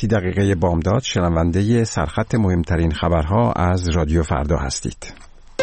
30 دقیقه بامداد شنونده سرخط مهمترین خبرها از رادیو فردا هستید.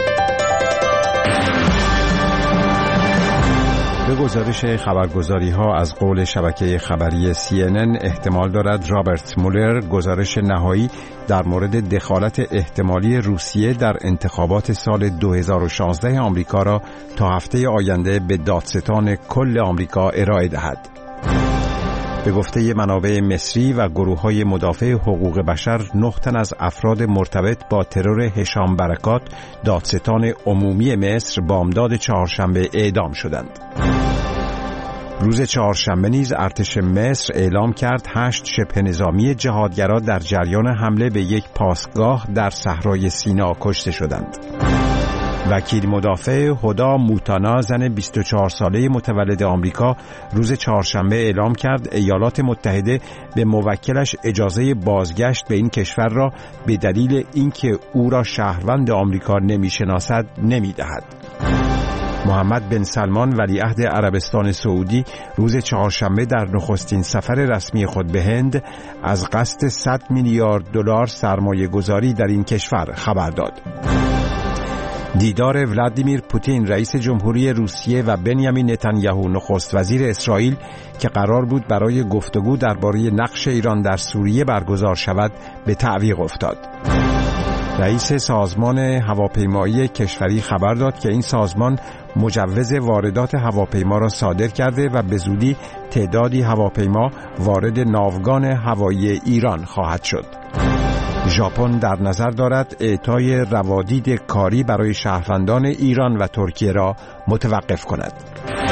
به گزارش خبرگزاری‌ها از قول شبکه خبری CNN احتمال دارد رابرت مولر گزارش نهایی در مورد دخالت احتمالی روسیه در انتخابات سال 2016 آمریکا را تا هفته آینده به دادستان کل آمریکا ارائه دهد. به گفته منابع مصری و گروه‌های مدافع حقوق بشر 9 تن از افراد مرتبط با ترور هشام برکات دادستان عمومی مصر بامداد چهارشنبه اعدام شدند. روز چهارشنبه نیز ارتش مصر اعلام کرد 8 شبه نظامی جهادگرا در جریان حمله به یک پاسگاه در صحرای سینا کشته شدند. وکیل مدافع هدا موتانا زن 24 ساله متولد آمریکا روز چهارشنبه اعلام کرد ایالات متحده به موکلش اجازه بازگشت به این کشور را به دلیل اینکه او را شهروند آمریکا نمی‌شناسد نمی‌دهد. محمد بن سلمان ولیعهد عربستان سعودی روز چهارشنبه در نخستین سفر رسمی خود به هند از قصد 100 میلیارد دلار سرمایه‌گذاری در این کشور خبر داد. دیدار ولادیمیر پوتین رئیس جمهوری روسیه و بنیامین نتانیاهو نخست وزیر اسرائیل که قرار بود برای گفتگو درباره نقش ایران در سوریه برگزار شود به تعویق افتاد. رئیس سازمان هواپیمایی کشوری خبر داد که این سازمان مجوز واردات هواپیما را صادر کرده و به زودی تعدادی هواپیما وارد ناوگان هوایی ایران خواهد شد. ژاپن در نظر دارد اعطای روادید کاری برای شهروندان ایران و ترکیه را متوقف کند.